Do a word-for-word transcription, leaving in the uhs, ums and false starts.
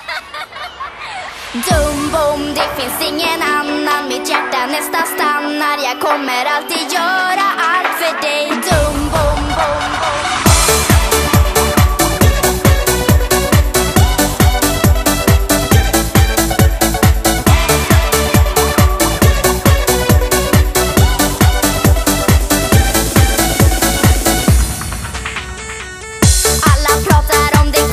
Dum bom, det finns ingen annan. Mitt hjärta nästan stannar. Jag kommer alltid göra allt för dig. Dum bom, bom, bom. Alla pratar om det